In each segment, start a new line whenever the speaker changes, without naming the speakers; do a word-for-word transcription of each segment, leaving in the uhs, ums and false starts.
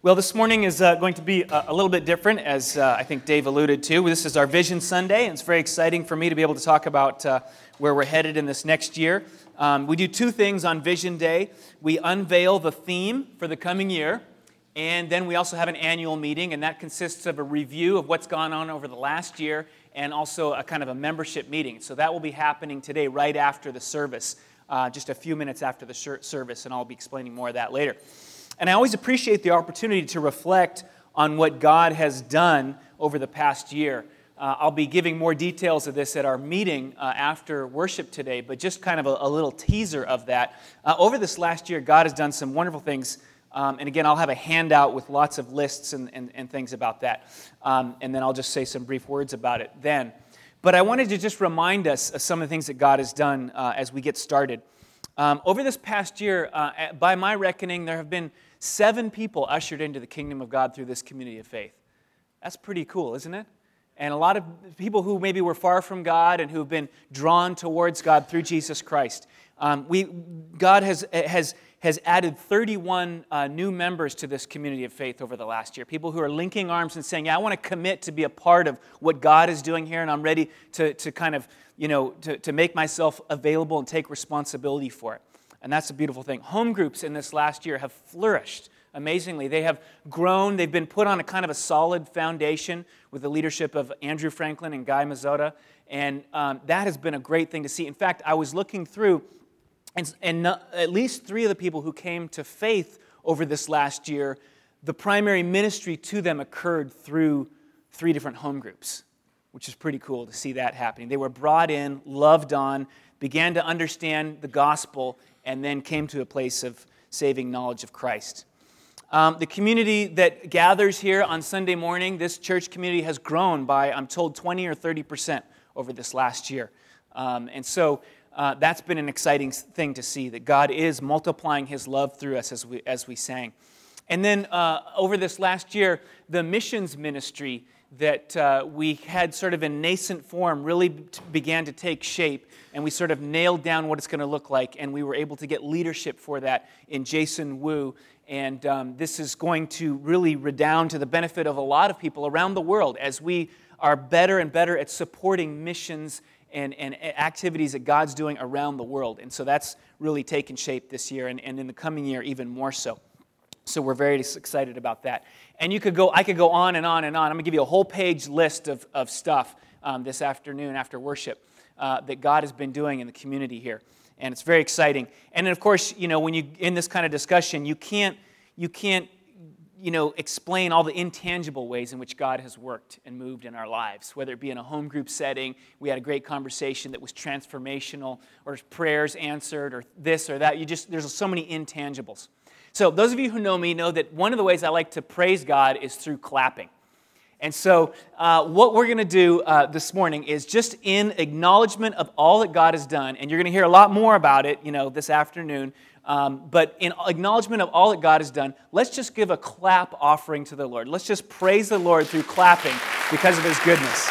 Well, this morning is uh, going to be a, a little bit different, as uh, I think Dave alluded to. This is our Vision Sunday, and it's very exciting for me to be able to talk about uh, where we're headed in this next year. Um, we do two things on Vision Day. We unveil the theme for the coming year, and then we also have an annual meeting, and that consists of a review of what's gone on over the last year, and also a kind of a membership meeting. So that will be happening today right after the service, uh, just a few minutes after the service, and I'll be explaining more of that later. And I always appreciate the opportunity to reflect on what God has done over the past year. Uh, I'll be giving more details of this at our meeting uh, after worship today, but just kind of a, a little teaser of that. Uh, over this last year, God has done some wonderful things. Um, and again, I'll have a handout with lots of lists and, and, and things about that. Um, and then I'll just say some brief words about it then. But I wanted to just remind us of some of the things that God has done uh, as we get started. Um, over this past year, uh, by my reckoning, there have been seven people ushered into the kingdom of God through this community of faith. That's pretty cool, isn't it? And a lot of people who maybe were far from God and who've been drawn towards God through Jesus Christ. Um, we God has has has added thirty-one uh, new members to this community of faith over the last year. People who are linking arms and saying, "Yeah, I want to commit to be a part of what God is doing here, and I'm ready to to kind of you know to to make myself available and take responsibility for it." And that's a beautiful thing. Home groups in this last year have flourished amazingly. They have grown. They've been put on a kind of a solid foundation with the leadership of Andrew Franklin and Guy Mazzotta. And um, that has been a great thing to see. In fact, I was looking through, and, and at least three of the people who came to faith over this last year, the primary ministry to them occurred through three different home groups, which is pretty cool to see that happening. They were brought in, loved on, began to understand the gospel, and then came to a place of saving knowledge of Christ. Um, the community that gathers here on Sunday morning, this church community has grown by, I'm told, twenty or thirty percent over this last year. Um, and so uh, that's been an exciting thing to see, that God is multiplying His love through us as we, as we sang. And then uh, over this last year, the missions ministry that uh, we had sort of in nascent form really t- began to take shape, and we sort of nailed down what it's going to look like, and we were able to get leadership for that in Jason Wu. And um, this is going to really redound to the benefit of a lot of people around the world as we are better and better at supporting missions and, and activities that God's doing around the world. And so that's really taken shape this year, and, and in the coming year even more so. So we're very excited about that. And you could go, I could go on and on and on. I'm going to give you a whole page list of, of stuff um, this afternoon after worship uh, that God has been doing in the community here. And it's very exciting. And then, of course, you know, when you in this kind of discussion, you can't you can't you know explain all the intangible ways in which God has worked and moved in our lives. Whether it be in a home group setting, we had a great conversation that was transformational, or prayers answered, or this or that. You just there's so many intangibles. So those of you who know me know that one of the ways I like to praise God is through clapping. And so uh, what we're going to do uh, this morning is just in acknowledgement of all that God has done, and you're going to hear a lot more about it, you know, this afternoon, um, but in acknowledgement of all that God has done, let's just give a clap offering to the Lord. Let's just praise the Lord through clapping because of His goodness.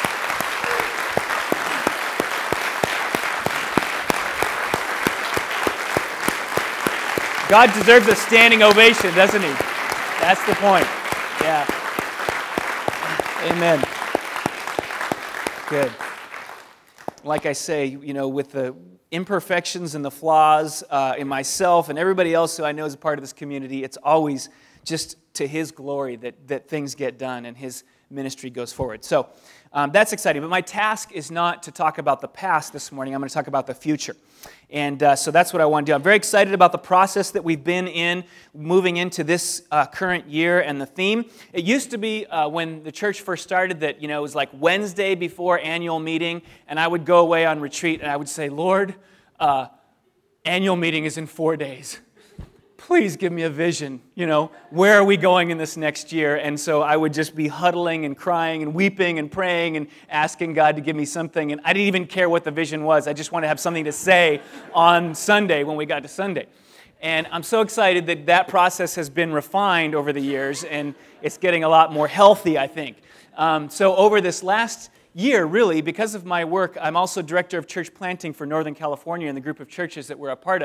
God deserves a standing ovation, doesn't He? That's the point. Yeah. Amen. Good. Like I say, you know, with the imperfections and the flaws uh, in myself and everybody else who I know is a part of this community, it's always just to His glory that, that things get done and His ministry goes forward. So um, that's exciting. But my task is not to talk about the past this morning. I'm going to talk about the future. And uh, so that's what I want to do. I'm very excited about the process that we've been in, moving into this uh, current year and the theme. It used to be uh, when the church first started that, you know, it was like Wednesday before annual meeting, and I would go away on retreat, and I would say, Lord, uh, annual meeting is in four days. Please give me a vision, you know, where are we going in this next year? And so I would just be huddling and crying and weeping and praying and asking God to give me something. And I didn't even care what the vision was. I just wanted to have something to say on Sunday when we got to Sunday. And I'm so excited that that process has been refined over the years, and it's getting a lot more healthy, I think. Um, so over this last year, really, because of my work, I'm also director of church planting for Northern California in the group of churches that we're a part of.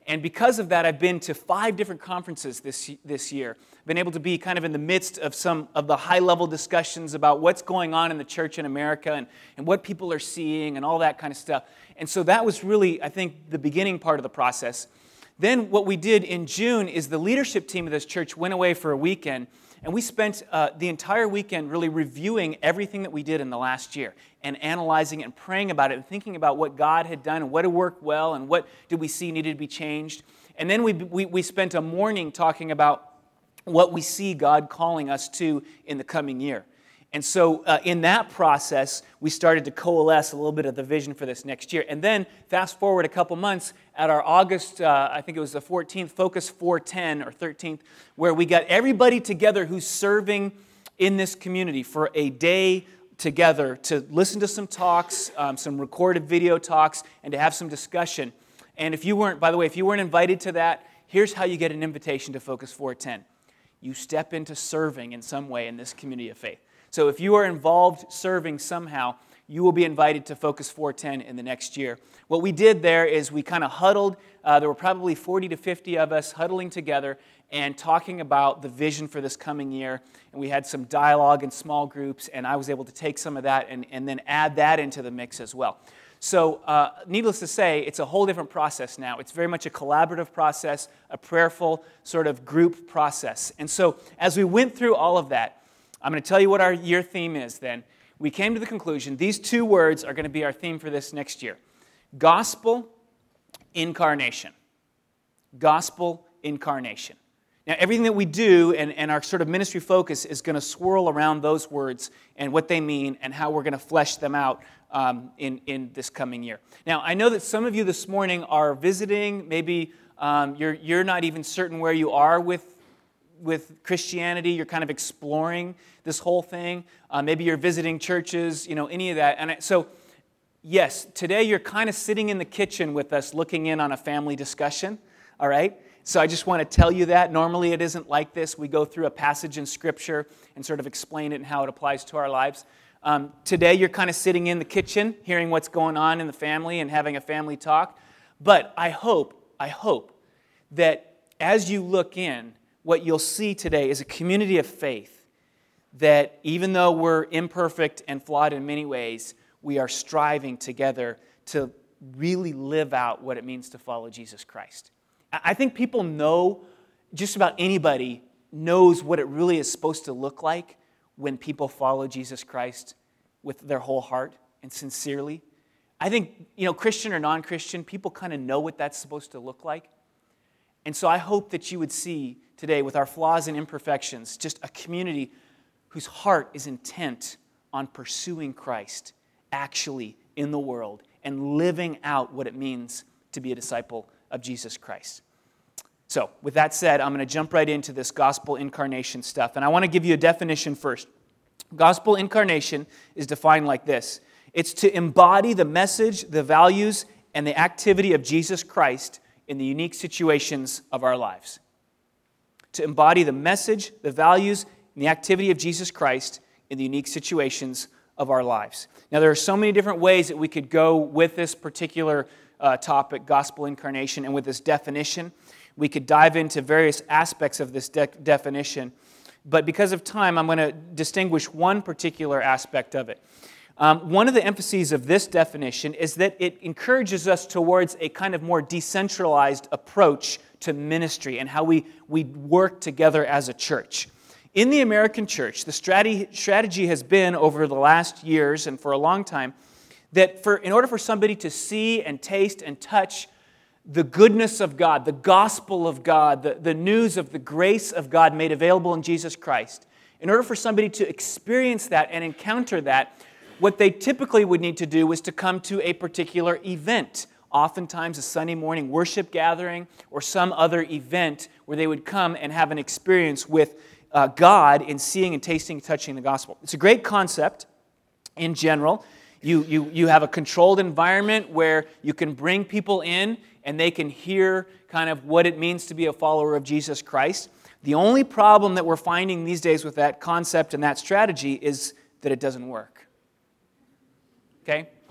And because of that, I've been to five different conferences this, this year. Been able to be kind of in the midst of some of the high-level discussions about what's going on in the church in America and, and what people are seeing and all that kind of stuff. And so that was really, I think, the beginning part of the process. Then what we did in June is the leadership team of this church went away for a weekend, and we spent uh, the entire weekend really reviewing everything that we did in the last year and analyzing it and praying about it and thinking about what God had done and what had worked well and what did we see needed to be changed. And then we, we, we spent a morning talking about what we see God calling us to in the coming year. And so uh, in that process, we started to coalesce a little bit of the vision for this next year. And then fast forward a couple months at our August, uh, I think it was the fourteenth, Focus four ten or thirteenth, where we got everybody together who's serving in this community for a day together to listen to some talks, um, some recorded video talks, and to have some discussion. And if you weren't, by the way, if you weren't invited to that, here's how you get an invitation to Focus four ten. You step into serving in some way in this community of faith. So if you are involved serving somehow, you will be invited to Focus four ten in the next year. What we did there is we kind of huddled. Uh, there were probably forty to fifty of us huddling together and talking about the vision for this coming year. And we had some dialogue in small groups, and I was able to take some of that and, and then add that into the mix as well. So uh, needless to say, it's a whole different process now. It's very much a collaborative process, a prayerful sort of group process. And so as we went through all of that, I'm going to tell you what our year theme is then. We came to the conclusion these two words are going to be our theme for this next year. Gospel incarnation. Gospel incarnation. Now, everything that we do and, and our sort of ministry focus is going to swirl around those words and what they mean and how we're going to flesh them out um, in, in this coming year. Now, I know that some of you this morning are visiting. Maybe um, you're, you're not even certain where you are with with Christianity. You're kind of exploring this whole thing. Uh, maybe you're visiting churches, you know, any of that. And so, yes, today you're kind of sitting in the kitchen with us looking in on a family discussion, all right? So I just want to tell you that. Normally it isn't like this. We go through a passage in Scripture and sort of explain it and how it applies to our lives. Um, today you're kind of sitting in the kitchen, hearing what's going on in the family and having a family talk. But I hope, I hope that as you look in, what you'll see today is a community of faith that even though we're imperfect and flawed in many ways, we are striving together to really live out what it means to follow Jesus Christ. I think people know, just about anybody knows what it really is supposed to look like when people follow Jesus Christ with their whole heart and sincerely. I think, you know, Christian or non-Christian, people kind of know what that's supposed to look like. And so I hope that you would see today, with our flaws and imperfections, just a community whose heart is intent on pursuing Christ actually in the world and living out what it means to be a disciple of Jesus Christ. So, with that said, I'm going to jump right into this gospel incarnation stuff. And I want to give you a definition first. Gospel incarnation is defined like this. It's to embody the message, the values, and the activity of Jesus Christ in the unique situations of our lives. To embody the message, the values, and the activity of Jesus Christ in the unique situations of our lives. Now, there are so many different ways that we could go with this particular uh, topic, gospel incarnation, and with this definition. We could dive into various aspects of this de- definition. But because of time, I'm going to distinguish one particular aspect of it. Um, one of the emphases of this definition is that it encourages us towards a kind of more decentralized approach to ministry and how we, we work together as a church. In the American church, the strategy, strategy has been over the last years and for a long time that for in order for somebody to see and taste and touch the goodness of God, the gospel of God, the, the news of the grace of God made available in Jesus Christ, in order for somebody to experience that and encounter that, what they typically would need to do was to come to a particular event, oftentimes a Sunday morning worship gathering or some other event where they would come and have an experience with uh, God in seeing and tasting and touching the gospel. It's a great concept in general. You, you, you have a controlled environment where you can bring people in and they can hear kind of what it means to be a follower of Jesus Christ. The only problem that we're finding these days with that concept and that strategy is that it doesn't work. Okay?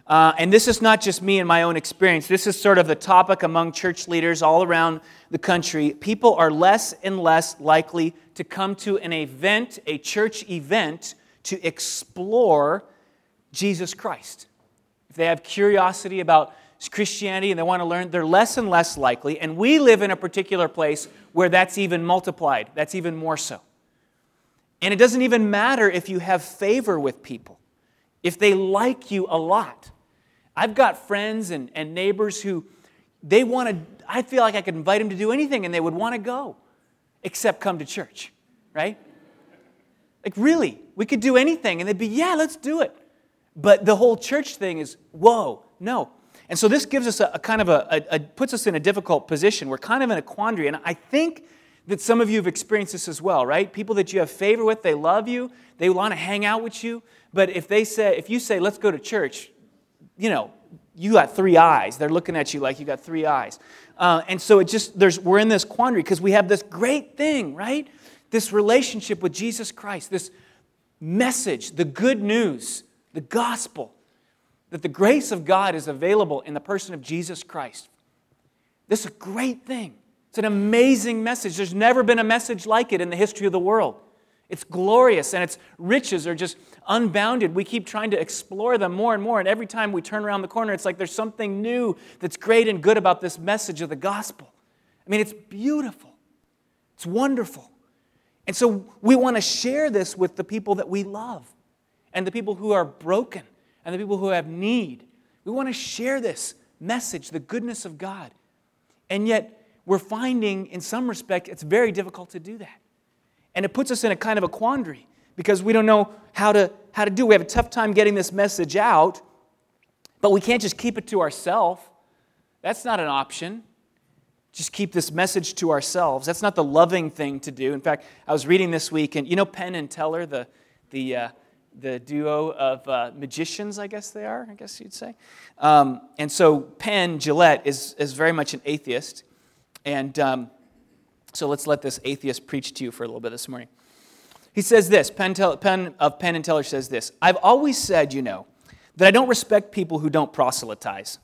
Uh, and this is not just me and my own experience. This is sort of the topic among church leaders all around the country. People are less and less likely to come to an event, a church event, to explore Jesus Christ. If they have curiosity about Christianity and they want to learn, they're less and less likely. And we live in a particular place where that's even multiplied. That's even more so. And it doesn't even matter if you have favor with people, if they like you a lot. I've got friends and, and neighbors who, they want to, I feel like I could invite them to do anything and they would want to go, except come to church, right? Like really, we could do anything and they'd be, yeah, let's do it. But the whole church thing is, whoa, no. And so this gives us a, a kind of a, a, a, puts us in a difficult position. We're kind of in a quandary. And I think that some of you have experienced this as well, right? People that you have favor with, they love you, they want to hang out with you. But if they say, if you say, let's go to church, you know, you got three eyes. They're looking at you like you got three eyes. Uh, and so it just, there's, we're in this quandary because we have this great thing, right? This relationship with Jesus Christ, this message, the good news, the gospel, that the grace of God is available in the person of Jesus Christ. This is a great thing. It's an amazing message. There's never been a message like it in the history of the world. It's glorious, and its riches are just unbounded. We keep trying to explore them more and more, and every time we turn around the corner, it's like there's something new that's great and good about this message of the gospel. I mean, it's beautiful. It's wonderful. And so we want to share this with the people that we love, and the people who are broken, and the people who have need. We want to share this message, the goodness of God. And yet, we're finding, in some respect, it's very difficult to do that. And it puts us in a kind of a quandary because we don't know how to, how to do it. We have a tough time getting this message out, but we can't just keep it to ourselves. That's not an option. Just keep this message to ourselves. That's not the loving thing to do. In fact, I was reading this week, and you know Penn and Teller, the, the, uh, the duo of uh, magicians, I guess they are, I guess you'd say. Um, and so Penn Jillette is, is very much an atheist. And um, so let's let this atheist preach to you for a little bit this morning. He says this, Penn, Penn of Penn and Teller says this, I've always said, you know, that I don't respect people who don't proselytize.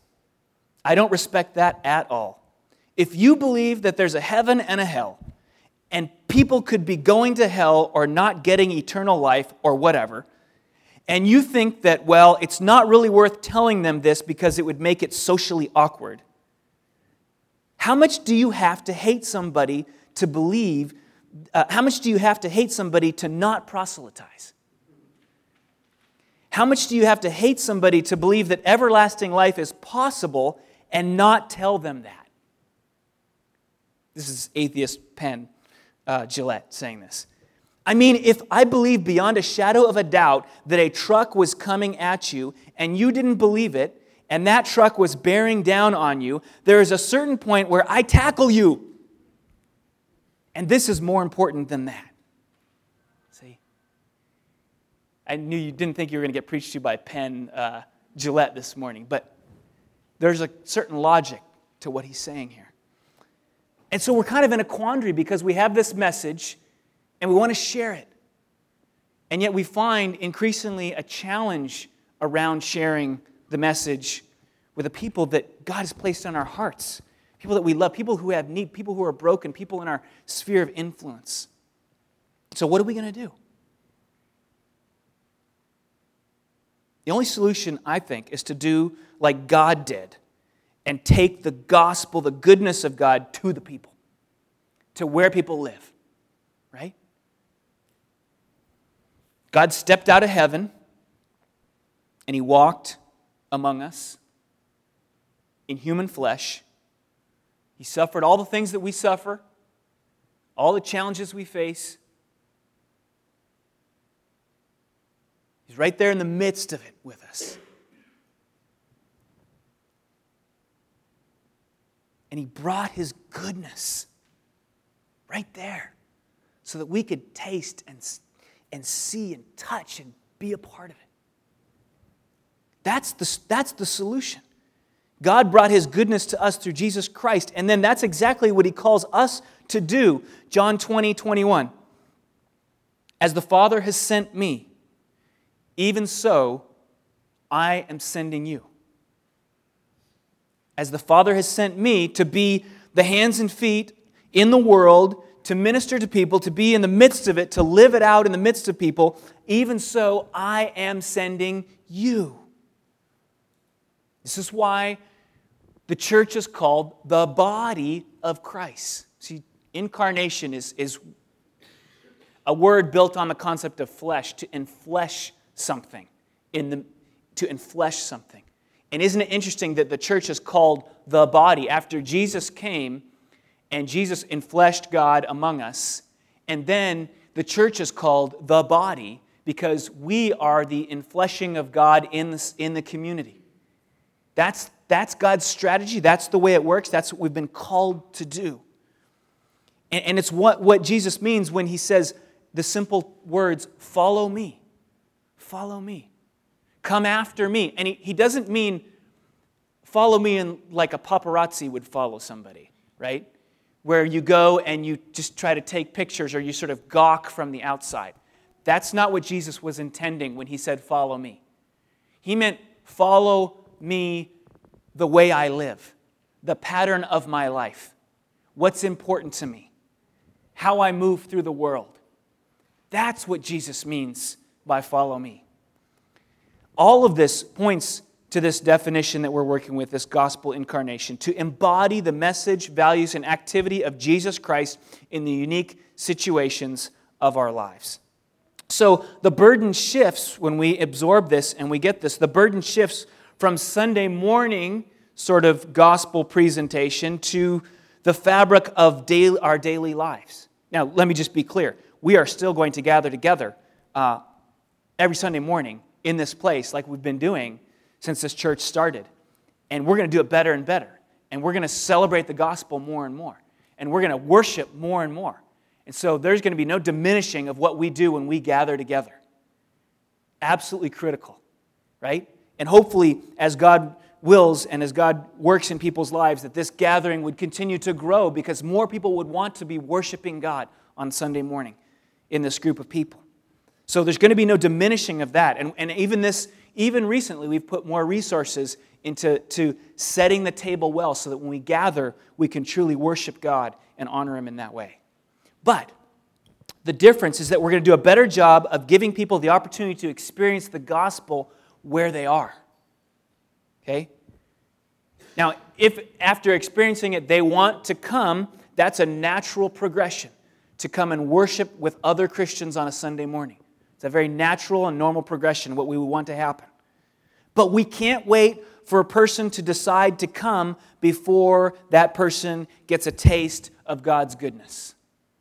I don't respect that at all. If you believe that there's a heaven and a hell, and people could be going to hell or not getting eternal life or whatever, and you think that, well, it's not really worth telling them this because it would make it socially awkward, how much do you have to hate somebody to believe, uh, how much do you have to hate somebody to not proselytize? How much do you have to hate somebody to believe that everlasting life is possible and not tell them that? This is atheist Penn uh, Jillette saying this. I mean, if I believe beyond a shadow of a doubt that a truck was coming at you and you didn't believe it, and that truck was bearing down on you, there is a certain point where I tackle you. And this is more important than that. See? I knew you didn't think you were going to get preached to by Penn uh, Jillette this morning, but there's a certain logic to what he's saying here. And so we're kind of in a quandary because we have this message and we want to share it. And yet we find increasingly a challenge around sharing the message with the people that God has placed on our hearts, people that we love, people who have need, people who are broken, people in our sphere of influence. So what are we going to do? The only solution, I think, is to do like God did and take the gospel, the goodness of God to the people, to where people live, right? God stepped out of heaven and He walked among us in human flesh. He suffered all the things that we suffer, all the challenges we face. He's right there in the midst of it with us. And He brought His goodness right there so that we could taste and, and see and touch and be a part of it. That's the, that's the solution. God brought His goodness to us through Jesus Christ, and then that's exactly what He calls us to do. John twenty, twenty-one. As the Father has sent me, even so I am sending you. as the Father has sent me to be the hands and feet in the world, to minister to people, to be in the midst of it, to live it out in the midst of people, even so I am sending you. This is why the church is called the body of Christ. See, incarnation is, is a word built on the concept of flesh, to enflesh something, in the, to enflesh something. And isn't it interesting that the church is called the body after Jesus came and Jesus enfleshed God among us, and then the church is called the body because we are the enfleshing of God in the, in the community. That's, that's God's strategy. That's the way it works. That's what we've been called to do. And, and it's what, what Jesus means when he says the simple words, follow me. Follow me. Come after me. And he, he doesn't mean follow me in like a paparazzi would follow somebody, right? Where you go and you just try to take pictures or you sort of gawk from the outside. That's not what Jesus was intending when he said, follow me. He meant follow me the way I live, the pattern of my life, what's important to me, how I move through the world. That's what Jesus means by follow me. All of this points to this definition that we're working with, this gospel incarnation, to embody the message, values, and activity of Jesus Christ in the unique situations of our lives. So the burden shifts when we absorb this and we get this. The burden shifts from Sunday morning sort of gospel presentation to the fabric of daily, our daily lives. Now, let me just be clear. We are still going to gather together uh, every Sunday morning in this place like we've been doing since this church started. And we're going to do it better and better. And we're going to celebrate the gospel more and more. And we're going to worship more and more. And so there's going to be no diminishing of what we do when we gather together. Absolutely critical, right? And hopefully, as God wills and as God works in people's lives, that this gathering would continue to grow because more people would want to be worshiping God on Sunday morning in this group of people. So there's going to be no diminishing of that. And, and even this, even recently, we've put more resources into to setting the table well so that when we gather, we can truly worship God and honor Him in that way. But the difference is that we're going to do a better job of giving people the opportunity to experience the gospel where they are. Okay? Now, if after experiencing it they want to come, that's a natural progression to come and worship with other Christians on a Sunday morning. It's a very natural and normal progression, what we would want to happen. But we can't wait for a person to decide to come before that person gets a taste of God's goodness.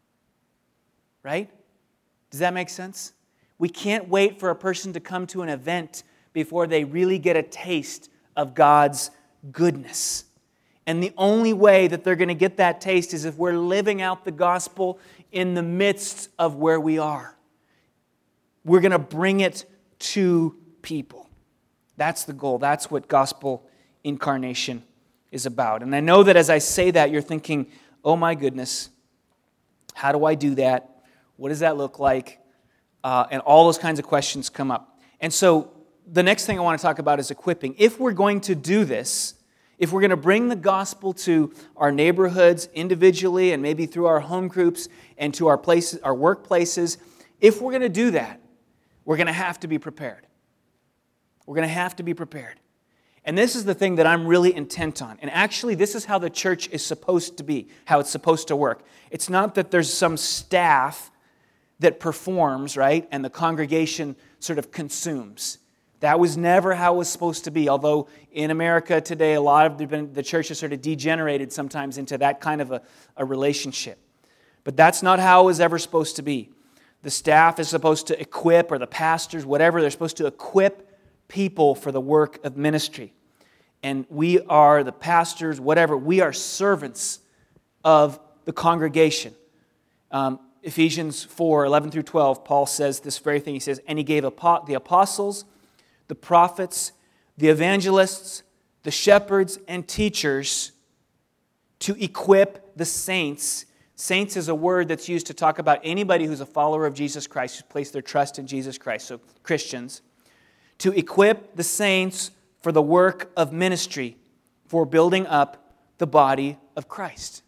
Right? Does that make sense? We can't wait for a person to come to an event before they really get a taste of God's goodness. And the only way that they're going to get that taste is if we're living out the gospel in the midst of where we are. We're going to bring it to people. That's the goal. That's what gospel incarnation is about. And I know that as I say that, you're thinking, oh my goodness, how do I do that? What does that look like? Uh, and all those kinds of questions come up. And so the next thing I want to talk about is equipping. If we're going to do this, if we're going to bring the gospel to our neighborhoods individually and maybe through our home groups and to our places, our workplaces, if we're going to do that, we're going to have to be prepared. We're going to have to be prepared. And this is the thing that I'm really intent on. And actually, this is how the church is supposed to be, how it's supposed to work. It's not that there's some staff that performs, right, and the congregation sort of consumes. That was never how it was supposed to be, although in America today, a lot of the, the church has sort of degenerated sometimes into that kind of a, a relationship. But that's not how it was ever supposed to be. The staff is supposed to equip, or the pastors, whatever, they're supposed to equip people for the work of ministry. And we are the pastors, whatever, we are servants of the congregation. Um, Ephesians four, eleven through twelve, Paul says this very thing. He says, and he gave the apostles, the prophets, the evangelists, the shepherds, and teachers to equip the saints. Saints is a word that's used to talk about anybody who's a follower of Jesus Christ, who's placed their trust in Jesus Christ, so Christians, to equip the saints for the work of ministry, for building up the body of Christ.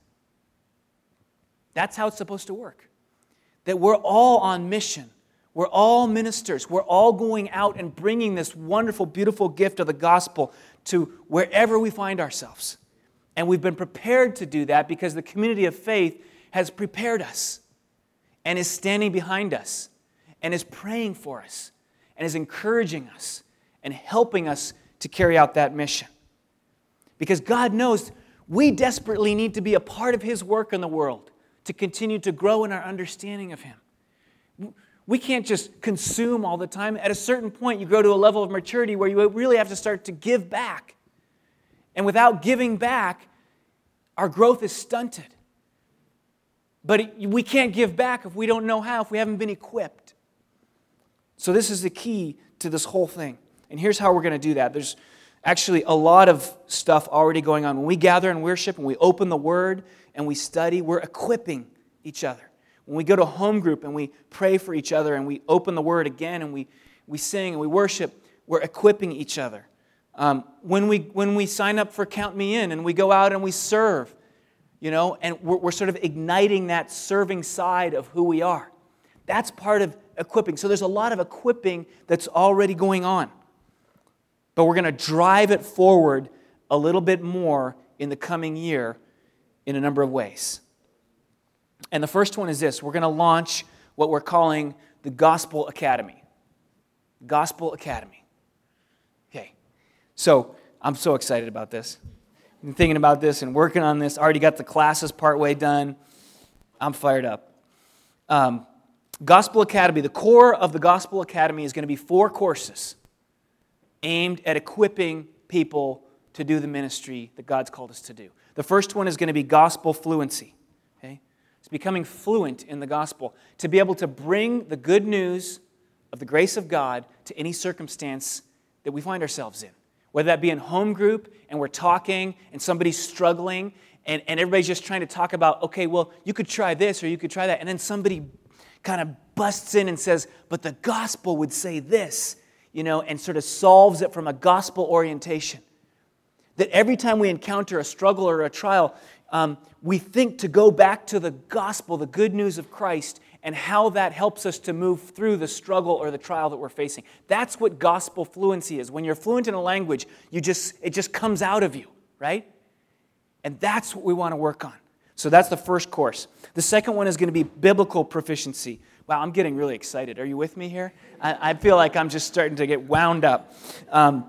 That's how it's supposed to work. That we're all on mission. We're all ministers. We're all going out and bringing this wonderful, beautiful gift of the gospel to wherever we find ourselves. And we've been prepared to do that because the community of faith has prepared us and is standing behind us and is praying for us and is encouraging us and helping us to carry out that mission. Because God knows we desperately need to be a part of His work in the world to continue to grow in our understanding of Him. We can't just consume all the time. At a certain point, you grow to a level of maturity where you really have to start to give back. And without giving back, our growth is stunted. But we can't give back if we don't know how, if we haven't been equipped. So this is the key to this whole thing. And here's how we're going to do that. There's actually a lot of stuff already going on. When we gather and worship and we open the Word and we study, we're equipping each other. When we go to home group and we pray for each other and we open the Word again and we, we sing and we worship, we're equipping each other. Um, when we when we sign up for Count Me In and we go out and we serve, you know, and we're, we're sort of igniting that serving side of who we are. That's part of equipping. So there's a lot of equipping that's already going on. But we're going to drive it forward a little bit more in the coming year in a number of ways. And the first one is this. We're going to launch what we're calling the Gospel Academy. Gospel Academy. Okay. So I'm so excited about this. I've been thinking about this and working on this. Already got the classes partway done. I'm fired up. Um, Gospel Academy. The core of the Gospel Academy is going to be four courses aimed at equipping people to do the ministry that God's called us to do. The first one is going to be gospel fluency. Okay? It's becoming fluent in the gospel, to be able to bring the good news of the grace of God to any circumstance that we find ourselves in. Whether that be in home group and we're talking and somebody's struggling and, and everybody's just trying to talk about, okay, well, you could try this or you could try that. And then somebody kind of busts in and says, but the gospel would say this, you know, and sort of solves it from a gospel orientation. That every time we encounter a struggle or a trial, um, we think to go back to the gospel, the good news of Christ, and how that helps us to move through the struggle or the trial that we're facing. That's what gospel fluency is. When you're fluent in a language, you just it just comes out of you, right? And that's what we want to work on. So that's the first course. The second one is going to be biblical proficiency. Wow, I'm getting really excited. Are you with me here? I, I feel like I'm just starting to get wound up. Um,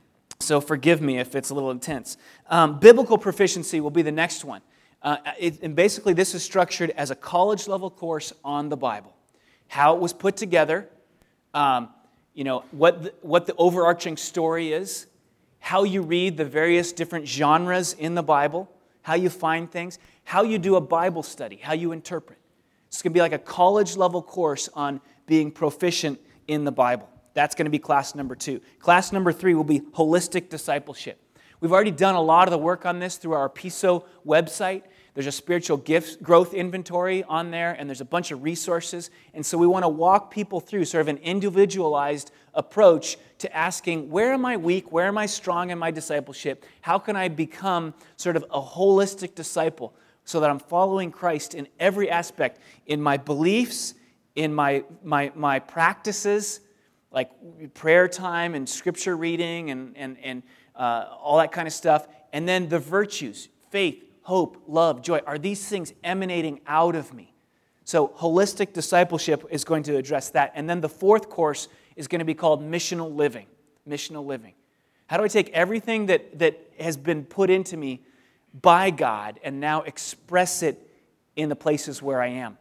so forgive me if it's a little intense. Um, biblical proficiency will be the next one. Uh, it, and basically, this is structured as a college-level course on the Bible. How it was put together, um, you know, what the, what the overarching story is, how you read the various different genres in the Bible, how you find things, how you do a Bible study, how you interpret. It's going to be like a college-level course on being proficient in the Bible. That's going to be class number two. Class number three will be holistic discipleship. We've already done a lot of the work on this through our P I S O website. There's a spiritual gifts growth inventory on there, and there's a bunch of resources. And so we want to walk people through sort of an individualized approach to asking, where am I weak? Where am I strong in my discipleship? How can I become sort of a holistic disciple so that I'm following Christ in every aspect, in my beliefs, in my my my practices, like prayer time and scripture reading and and and uh, all that kind of stuff, and then the virtues, faith, hope, love, joy. Are these things emanating out of me? So holistic discipleship is going to address that. And then the fourth course is going to be called missional living. Missional living. How do I take everything that, that has been put into me by God and now express it in the places where I am?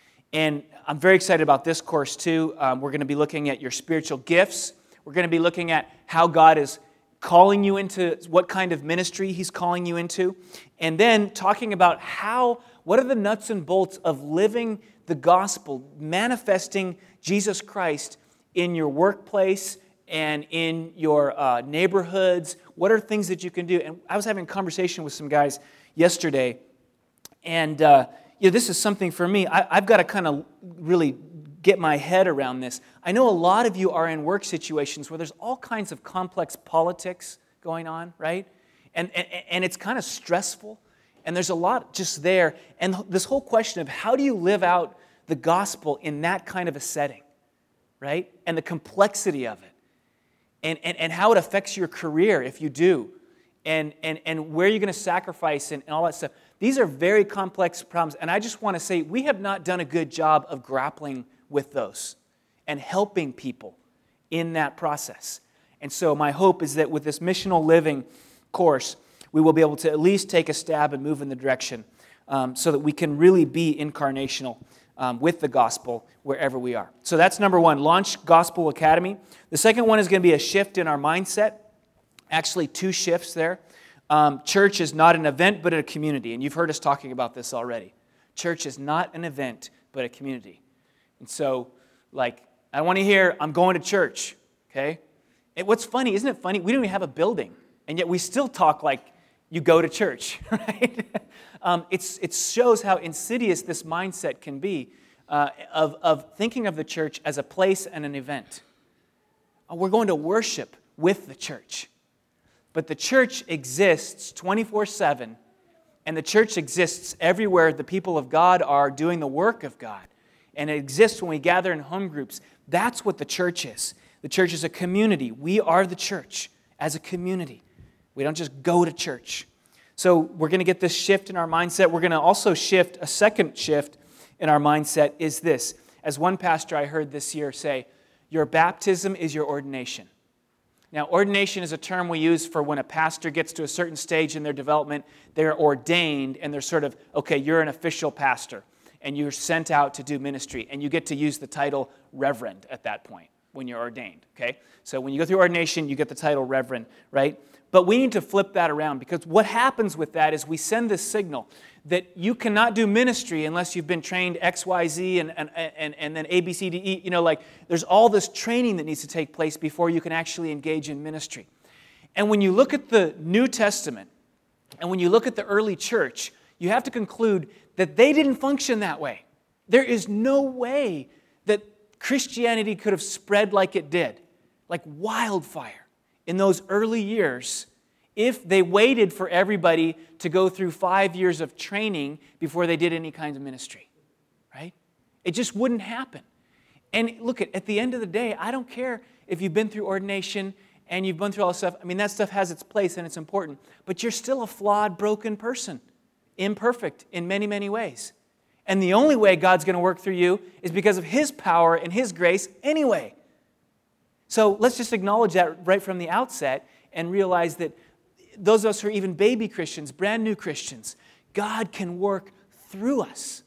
And I'm very excited about this course too. Um, we're going to be looking at your spiritual gifts. We're going to be looking at how God is calling you into what kind of ministry He's calling you into, and then talking about how, what are the nuts and bolts of living the gospel, manifesting Jesus Christ in your workplace and in your uh, neighborhoods. What are things that you can do? And I was having a conversation with some guys yesterday, and uh, you know, this is something for me. I, I've got to kind of really get my head around this. I know a lot of you are in work situations where there's all kinds of complex politics going on, right? And, and, and it's kind of stressful. And there's a lot just there. And this whole question of how do you live out the gospel in that kind of a setting, right? And the complexity of it. And, and, and how it affects your career if you do. And, and, and where you're going to sacrifice and, and all that stuff. These are very complex problems. And I just want to say we have not done a good job of grappling with those and helping people in that process. And so my hope is that with this missional living course, we will be able to at least take a stab and move in the direction um, so that we can really be incarnational um, with the gospel wherever we are. So that's number one, launch Gospel Academy. The second one is going to be a shift in our mindset. Actually, two shifts there. Um, church is not an event, but a community. And you've heard us talking about this already. Church is not an event, but a community. And so, like, I want to hear, I'm going to church, okay? And what's funny, isn't it funny? We don't even have a building, and yet we still talk like you go to church, right? um, it's, it shows how insidious this mindset can be uh, of, of thinking of the church as a place and an event. Oh, we're going to worship with the church. But the church exists twenty-four seven, and the church exists everywhere the people of God are doing the work of God. And it exists when we gather in home groups. That's what the church is. The church is a community. We are the church as a community. We don't just go to church. So we're going to get this shift in our mindset. We're going to also shift, a second shift in our mindset is this. As one pastor I heard this year say, your baptism is your ordination. Now, ordination is a term we use for when a pastor gets to a certain stage in their development, they're ordained, and they're sort of, okay, you're an official pastor, and you're sent out to do ministry, and you get to use the title reverend at that point when you're ordained, okay? So when you go through ordination, you get the title reverend, right? But we need to flip that around, because what happens with that is we send this signal that you cannot do ministry unless you've been trained X, Y, Z, and, and, and, and then A, B, C, D, E. You know, like there's all this training that needs to take place before you can actually engage in ministry. And when you look at the New Testament, and when you look at the early church, you have to conclude that they didn't function that way. There is no way that Christianity could have spread like it did, like wildfire in those early years, if they waited for everybody to go through five years of training before they did any kind of ministry, right? It just wouldn't happen. And look, at the end of the day, I don't care if you've been through ordination and you've been through all this stuff. I mean, that stuff has its place and it's important, but you're still a flawed, broken person, imperfect in many, many ways. And the only way God's going to work through you is because of His power and His grace anyway. So let's just acknowledge that right from the outset and realize that those of us who are even baby Christians, brand new Christians, God can work through us.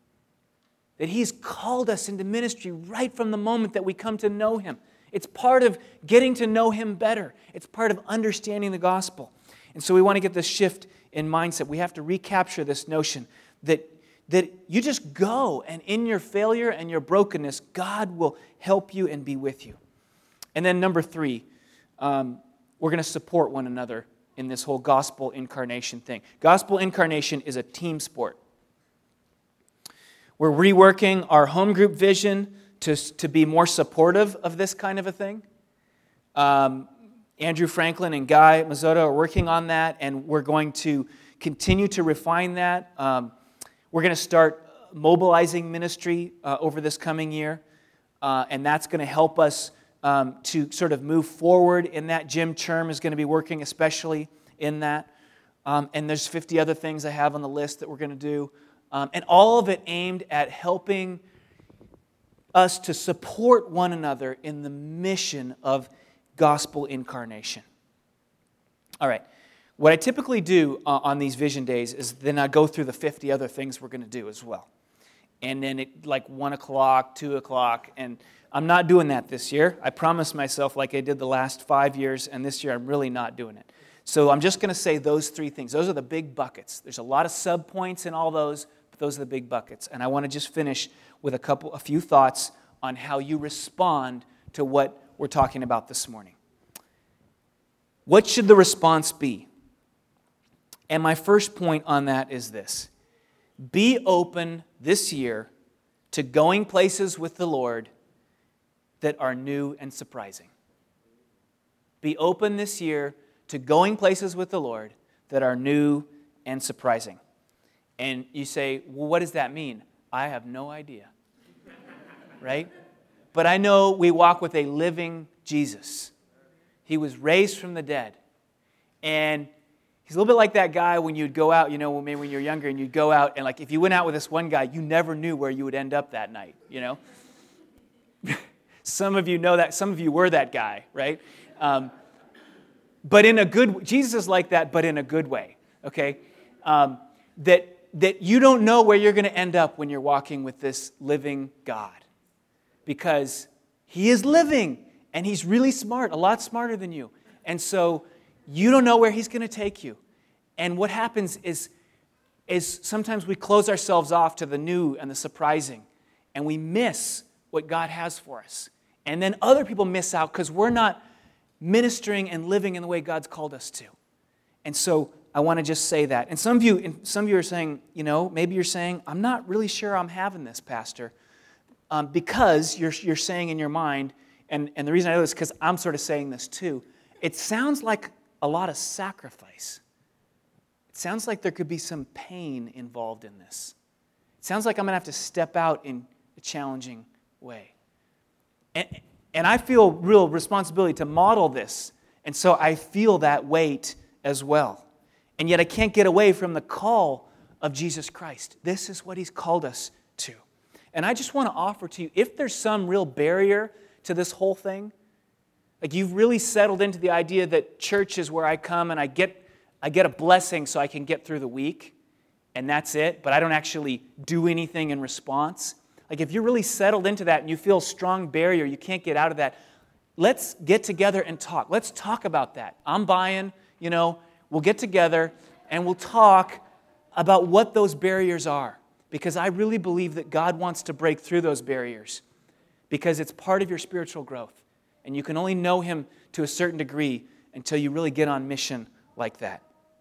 That He's called us into ministry right from the moment that we come to know Him. It's part of getting to know Him better. It's part of understanding the gospel. And so we want to get this shift in mindset. We have to recapture this notion that, that you just go, and in your failure and your brokenness, God will help you and be with you. And then number three, um, we're going to support one another in this whole gospel incarnation thing. Gospel incarnation is a team sport. We're reworking our home group vision to, to be more supportive of this kind of a thing. Um, Andrew Franklin and Guy Mazzotto are working on that, and we're going to continue to refine that. Um, we're going to start mobilizing ministry uh, over this coming year, uh, and that's going to help us Um, to sort of move forward in that. Jim Churm is going to be working especially in that. Um, and there's fifty other things I have on the list that we're going to do. Um, and all of it aimed at helping us to support one another in the mission of gospel incarnation. All right. What I typically do uh, on these vision days is then I go through the fifty other things we're going to do as well. And then at like one o'clock, two o'clock, and I'm not doing that this year. I promised myself like I did the last five years, and this year I'm really not doing it. So I'm just going to say those three things. Those are the big buckets. There's a lot of sub-points in all those, but those are the big buckets. And I want to just finish with a couple, a few thoughts on how you respond to what we're talking about this morning. What should the response be? And my first point on that is this. Be open this year to going places with the Lord that are new and surprising. Be open this year to going places with the Lord that are new and surprising. And you say, well, what does that mean? I have no idea. Right? But I know we walk with a living Jesus. He was raised from the dead. And he's a little bit like that guy when you'd go out, you know, maybe when you're younger and you'd go out and like if you went out with this one guy, you never knew where you would end up that night, you know? Some of you know that. Some of you were that guy, right? Um, but in a good, Jesus is like that, but in a good way, okay? Um, that, that you don't know where you're going to end up when you're walking with this living God. Because He is living, and He's really smart, a lot smarter than you. And so you don't know where He's going to take you. And what happens is, is sometimes we close ourselves off to the new and the surprising, and we miss what God has for us. And then other people miss out because we're not ministering and living in the way God's called us to. And so I want to just say that. And some of you, some of you are saying, you know, maybe you're saying, I'm not really sure I'm having this, Pastor, um, because you're you're saying in your mind, and, and the reason I know this is because I'm sort of saying this too, it sounds like a lot of sacrifice. It sounds like there could be some pain involved in this. It sounds like I'm going to have to step out in a challenging way. And, and I feel real responsibility to model this. And so I feel that weight as well. And yet I can't get away from the call of Jesus Christ. This is what He's called us to. And I just want to offer to you, if there's some real barrier to this whole thing, like you've really settled into the idea that church is where I come and I get, I get a blessing so I can get through the week, and that's it, but I don't actually do anything in response. Like if you're really settled into that and you feel a strong barrier, you can't get out of that, let's get together and talk. Let's talk about that. I'm buying, you know, we'll get together and we'll talk about what those barriers are. Because I really believe that God wants to break through those barriers. Because it's part of your spiritual growth. And you can only know Him to a certain degree until you really get on mission like that.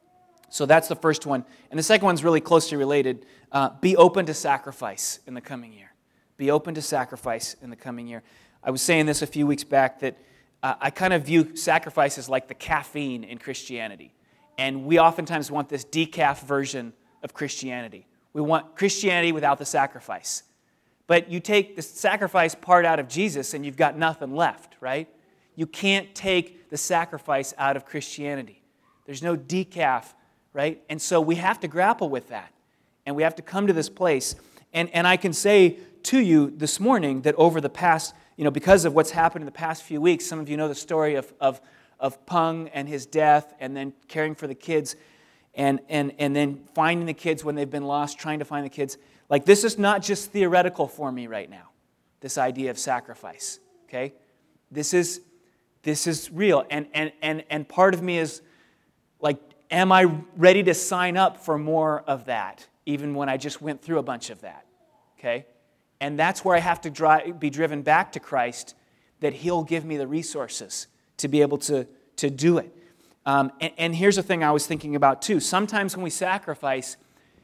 So that's the first one. And the second one's really closely related. Uh, be open to sacrifice in the coming year. Be open to sacrifice in the coming year. I was saying this a few weeks back that uh, I kind of view sacrifice as like the caffeine in Christianity. And we oftentimes want this decaf version of Christianity. We want Christianity without the sacrifice. But you take the sacrifice part out of Jesus and you've got nothing left, right? You can't take the sacrifice out of Christianity. There's no decaf, right? And so we have to grapple with that. And we have to come to this place. And, and I can say to you this morning that over the past, you know, because of what's happened in the past few weeks, some of you know the story of, of, of Peng and his death and then caring for the kids. And, and, and then finding the kids when they've been lost, trying to find the kids. Like, this is not just theoretical for me right now, this idea of sacrifice, okay? This is, this is real. And, and, and, and part of me is, like, am I ready to sign up for more of that, even when I just went through a bunch of that, okay? And that's where I have to drive, be driven back to Christ, that He'll give me the resources to be able to, to do it. Um, and, and here's the thing I was thinking about too. Sometimes when we sacrifice,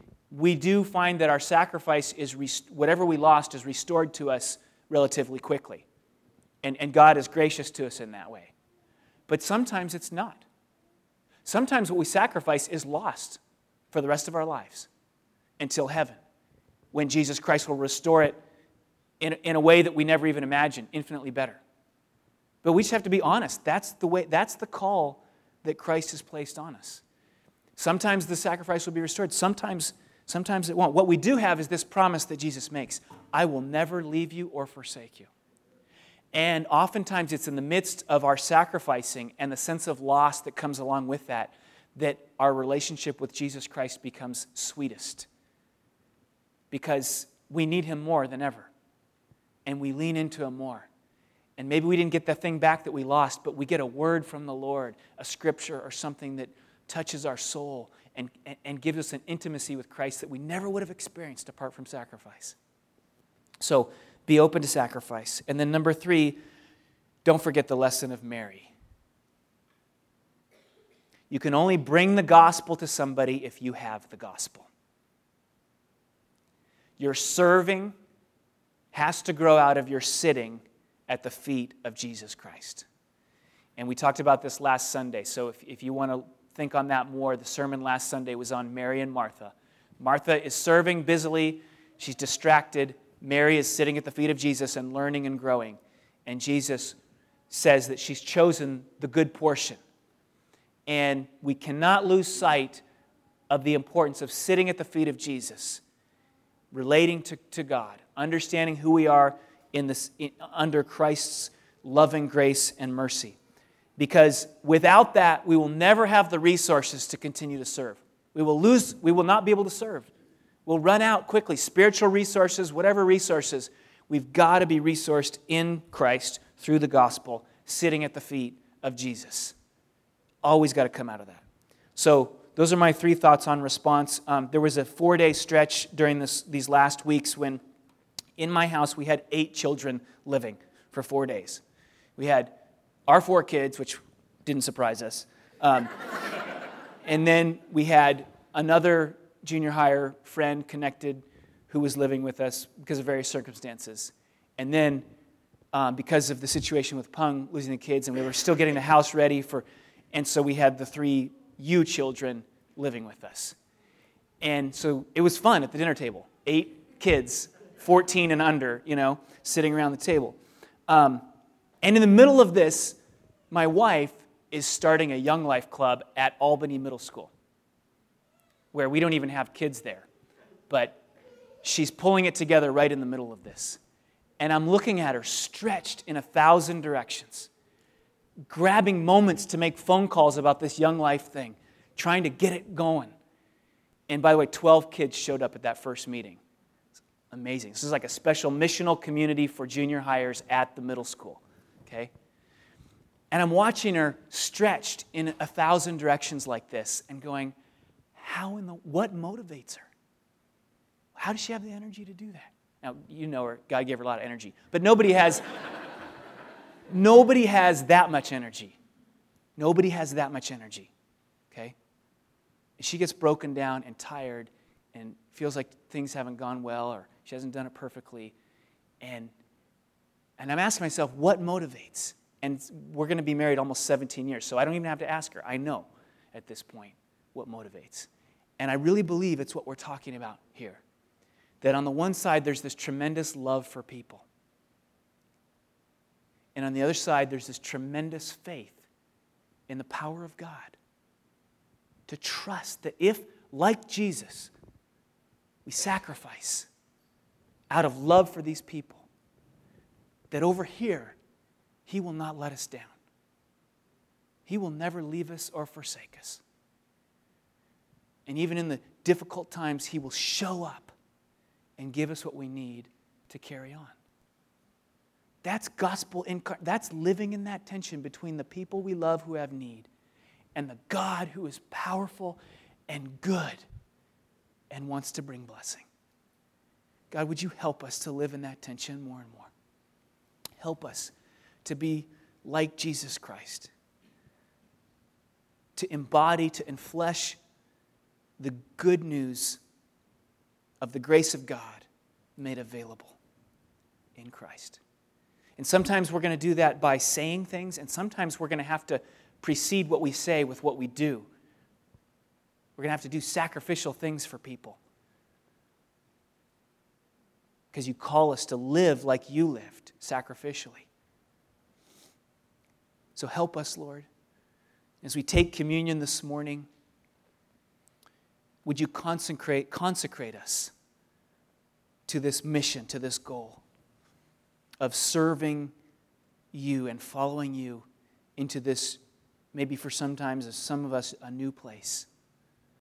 we do find that our sacrifice is, rest- whatever we lost is restored to us relatively quickly. And, and God is gracious to us in that way. But sometimes it's not. Sometimes what we sacrifice is lost for the rest of our lives until heaven, when Jesus Christ will restore it in, in a way that we never even imagined, infinitely better. But we just have to be honest. That's the way. That's the call that Christ has placed on us. Sometimes the sacrifice will be restored. Sometimes, sometimes it won't. What we do have is this promise that Jesus makes. I will never leave you or forsake you. And oftentimes it's in the midst of our sacrificing and the sense of loss that comes along with that, that our relationship with Jesus Christ becomes sweetest. Because we need Him more than ever. And we lean into Him more. And maybe we didn't get the thing back that we lost, but we get a word from the Lord, a scripture or something that touches our soul and, and, and gives us an intimacy with Christ that we never would have experienced apart from sacrifice. So be open to sacrifice. And then number three, don't forget the lesson of Mary. You can only bring the gospel to somebody if you have the gospel. Your serving has to grow out of your sitting at the feet of Jesus Christ. And we talked about this last Sunday. So if, if you want to think on that more, the sermon last Sunday was on Mary and Martha. Martha is serving busily. She's distracted. Mary is sitting at the feet of Jesus and learning and growing. And Jesus says that she's chosen the good portion. And we cannot lose sight of the importance of sitting at the feet of Jesus, relating to, to God, understanding who we are in this in, under Christ's loving grace and mercy. Because without that, we will never have the resources to continue to serve. We will lose, we will not be able to serve. We'll run out quickly. Spiritual resources, whatever resources, we've got to be resourced in Christ through the gospel, sitting at the feet of Jesus. Always got to come out of that. So those are my three thoughts on response. Um, there was a four-day stretch during this, these last weeks when in my house we had eight children living for four days. We had our four kids, which didn't surprise us. Um, and then we had another junior higher friend connected who was living with us because of various circumstances. And then um, because of the situation with Pung losing the kids, and we were still getting the house ready for, and so we had the three you children living with us. And so it was fun at the dinner table. Eight kids, fourteen and under, you know, sitting around the table. Um, and in the middle of this, my wife is starting a Young Life Club at Albany Middle School, where we don't even have kids there. But she's pulling it together right in the middle of this. And I'm looking at her stretched in a thousand directions, grabbing moments to make phone calls about this Young Life thing, trying to get it going. And by the way, twelve kids showed up at that first meeting. It's amazing. This is like a special missional community for junior hires at the middle school. Okay? And I'm watching her stretched in a thousand directions like this and going, how in the, what motivates her? How does she have the energy to do that? Now, you know her. God gave her a lot of energy. But nobody has, nobody has that much energy. Nobody has that much energy. Okay? And she gets broken down and tired and feels like things haven't gone well or she hasn't done it perfectly. And, and I'm asking myself, what motivates? And we're going to be married almost seventeen years, so I don't even have to ask her. I know at this point what motivates. And I really believe it's what we're talking about here. That on the one side, there's this tremendous love for people. And on the other side, there's this tremendous faith in the power of God. To trust that if, like Jesus, we sacrifice out of love for these people, that over here, He will not let us down. He will never leave us or forsake us. And even in the difficult times, He will show up and give us what we need to carry on. That's gospel incarnate. That's living in that tension between the people we love who have need and the God who is powerful and good and wants to bring blessing. God, would you help us to live in that tension more and more? Help us to be like Jesus Christ, to embody, to enflesh the good news of the grace of God made available in Christ. And sometimes we're going to do that by saying things, and sometimes we're going to have to precede what we say with what we do. We're going to have to do sacrificial things for people. Because you call us to live like you lived, sacrificially. So help us, Lord. As we take communion this morning, would you consecrate, consecrate us to this mission, to this goal of serving you and following you into this, maybe for sometimes, as some of us, a new place.